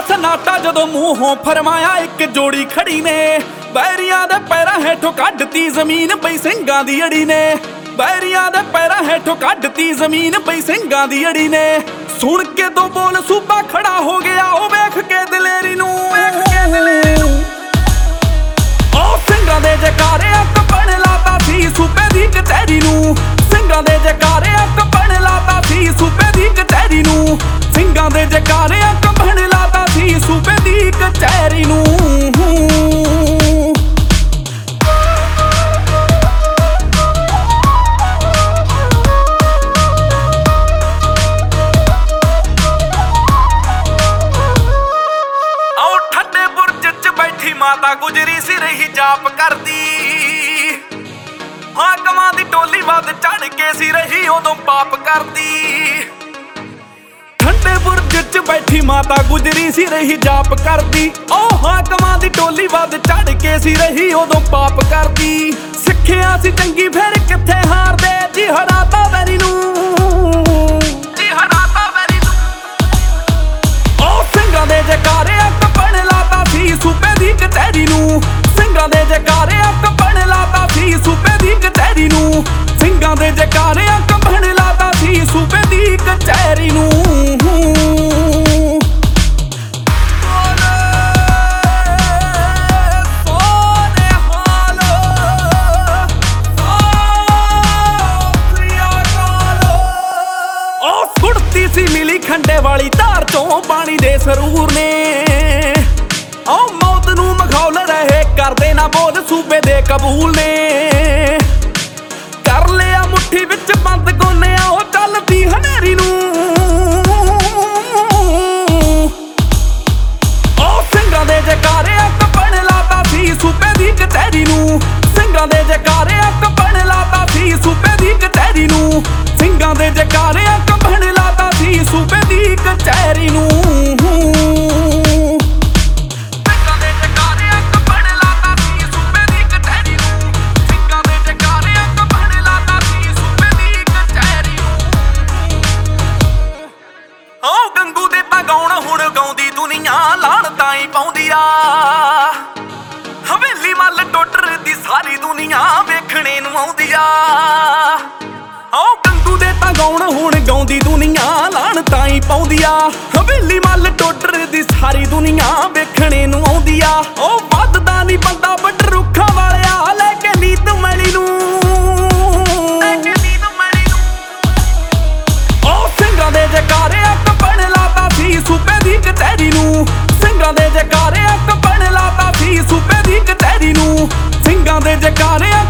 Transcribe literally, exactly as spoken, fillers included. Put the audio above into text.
ਸਨਾਟਾ ਜਦੋਂ ਮੂੰਹੋਂ ਫਰਮਾਇਆ ਇੱਕ ਜੋੜੀ ਖੜੀ ਨੇ। ਬੈਰੀਆਂ ਦੇ ਪੈਰਾਂ ਹੇਠੋਂ ਕੱਢਤੀ ਜ਼ਮੀਨ ਪਈ ਸਿੰਘਾਂ ਦੀ ਅੜੀ ਨੇ। ਬੈਰੀਆਂ ਦੇ ਪੈਰਾਂ ਹੇਠੋਂ ਕੱਢਤੀ ਜ਼ਮੀਨ ਪਈ ਸਿੰਘਾਂ ਦੀ ਅੜੀ ਨੇ। ਸੁਣ ਕੇ ਦੋ ਬੋਲ ਸੂਬਾ ਖੜਾ ਹੋ ਗਿਆ ਉਹ ਵੇਖ ਕੇ ਦਲੇਰੀ ਨੂੰ। ਉਹ ਸਿੰਘਾਂ ਦੇ ਜੈਕਾਰੇ ਕੱਪਣ ਲਾਤਾ ਸੀ ਸੂਬੇ ਦੀ ਕਚਹਿਰੀ ਨੂੰ। ਸਿੰਘਾਂ ਦੇ ਜੈਕਾਰੇ ਕੱਪਣ ਲਾਤਾ ਸੀ ਸੂਬੇ ਦੀ ਕਚਹਿਰੀ ਨੂੰ। ਸਿੰਘਾਂ ਦੇ ਜੈਕਾਰੇ ਕੱਪਣ ਲਾਤਾ ਸੀ ਸੂਬੇ ਦੀ ਕਚਹਿਰੀ ਨੂੰ। ਮਾਤਾ ਗੁਜਰੀ ਸੀ ਰਹੀ ਜਾਪ ਕਰਦੀ। ਹਾਕਮਾਂ ਦੀ ਟੋਲੀ ਵੱਧ ਚੜ ਕੇ ਸੀ ਰਹੀ ਉਦੋਂ ਪਾਪ ਕਰਦੀ। ਠੰਡੇ ਬੁਰਜ ਚ ਬੈਠੀ ਮਾਤਾ ਗੁਜਰੀ ਸੀ ਰਹੀ ਜਾਪ ਕਰਦੀ। ਉਹ ਹਾਕਮਾਂ ਦੀ ਟੋਲੀ ਵੱਧ ਚੜ ਕੇ ਸੀ ਰਹੀ ਉਦੋਂ ਪਾਪ ਕਰਦੀ। ਸਿੱਖਿਆ ਸੀ ਚੰਗੀ ਫਿਰ ਕਿੱਥੇ ਹਾਰਦੇ ਜੀ ਹਰਾਤਾ ਵੈਰੀ ਨੂੰ। ਜੀ ਹਰਾਤਾ ਵੈਰੀ ਨੂੰ। ਉਹ ਸਿੰਘਾਂ ਦੇ ਜੈਕਾਰੇ ਕੱਪਣ ਲਾਤਾ ਸੀ ਸੂਬੇ ਦੀ ਕਚਹਿਰੀ ਨੂੰ। ਸਿੰਘਾਂ ਦੇ ਜੈਕਾਰੇ ਕੱਪਣ ਲਾਤਾ ਸੀ ਸੂਬੇ ਦੀ ਕਚਹਿਰੀ ਨੂੰ। ਸਿੰਘਾਂ ਦੇ ਜੈਕਾਰੇ ਕੱਪਣ ਲਾਤਾ ਸੀ ਸੂਬੇ ਦੀ ਕਚਹਿਰੀ ਨੂੰ। ਉਹ ਸੁੱਟਤੀ ਸੀ ਮਿਲੀ ਖੰਡੇ ਵਾਲੀ ਧਾਰ ਚੋਂ ਪਾਣੀ ਦੇ ਸਰੂਰ ਨੇ। ਉਹ ਮੌਤ ਨੂੰ ਮਖੌਲ ਰਹੇ ਕਰਦੇ ਨਾ ਬੋਲ ਸੂਬੇ ਦੇ ਕਬੂਲ ਨੇ। ਕਰ ਲਿਆ ਮੁੱਠੀ ਵਿੱਚ ਬੰਦ ਗੋਨਿਆ ਉਹ ਚੱਲਦੀ ਹਨੇਰੀ ਨੂੰ। ਉਹ ਸਿੰਘਾਂ ਦੇ ਜੈਕਾਰੇ ਕੱਪਣ ਲਾਤਾ ਸੀ ਸੂਬੇ ਦੀ ਕਚਹਿਰੀ ਨੂੰ। ਸਿੰਘਾਂ ਦੇ ਜੈਕਾਰੇ ਕੱਪਣ ਲਾਤਾ ਸੀ ਸੂਬੇ ਦੀ ਕਚਹਿਰੀ ਨੂੰ। ਸਿੰਘਾਂ ਦੇ ਜੈਕਾਰੇ ਕੱਪਣ ਲਾਤਾ ਸੀ ਸੂਬੇ ਦੀ ਕਚਹਿਰੀ ਨੂੰ। ਗੰਗੂ ਦੇ ਤਾਂ ਗਾਉਣ ਹੁਣ ਗਾਉਂਦੀ ਦੁਨੀਆ ਲਾਣ ਤਾਈਂ ਪਾਉਂਦੀ ਆ। ਹਵੇਲੀ ਮੱਲ ਟੋਟਰ ਦੀ ਸਾਰੀ ਦੁਨੀਆ ਵੇਖਣੇ ਨੂੰ ਆਉਂਦੀ ਆ। ਉਹ ਗੰਗੂ ਦੇ ਤਾਂ ਗਾਉਣ ਹੁਣ ਗਾਉਂਦੀ ਦੁਨੀਆ ਲਾਣ ਤਾਈਂ ਪਾਉਂਦੀ ਆ। ਹਵੇਲੀ ਮੱਲ ਟੋਟਰ ਦੀ ਸਾਰੀ ਦੁਨੀਆ ਵੇਖਣੇ ਨੂੰ ਆਉਂਦੀ ਆ। ਉਹ ਵੱਧਦਾ ਨਹੀਂ ਬੰਦਾ ਵੱਡ ਰੁੱਖਾਂ ਵਾਲਿਆ ਲੈ ਕੇ ਨੀਤ ਮੈਲੀ ਨੂੰ। ਉਹ ਸਿੰਘਾਂ ਦੇ ਜੈਕਾਰੇ ਕੱਪਣ ਲਾਤਾ ਸੀ ਸੂਬੇ ਦੀ ਕਚਹਿਰੀ ਨੂੰ। ਸਿੰਘਾਂ ਦੇ ਜੈਕਾਰੇ ਕੱਪਣ ਲਾਤਾ ਸੀ ਸੂਬੇ ਦੀ ਕਚਹਿਰੀ ਨੂੰ। ਸਿੰਘਾਂ ਦੇ ਜੈਕਾਰੇ